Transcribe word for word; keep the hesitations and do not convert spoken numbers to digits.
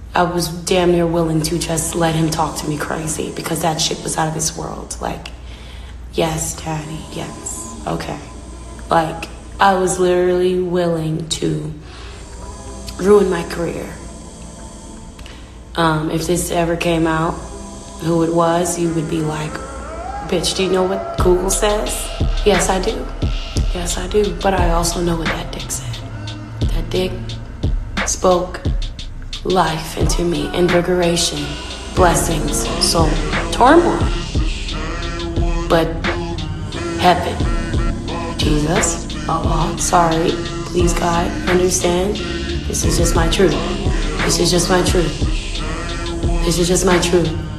I was damn near willing to just let him talk to me crazy because that shit was out of this world. Like, yes, daddy, yes, okay. Like, I was literally willing to ruin my career. Um, if this ever came out, who it was, you would be like, bitch, do you know what Google says? Yes, I do. Yes, I do. But I also know what that dick said. That dick spoke life into me, invigoration, blessings, soul, turmoil. But heaven, Jesus, Allah, sorry, please God, understand, this is just my truth. This is just my truth. This is just my truth.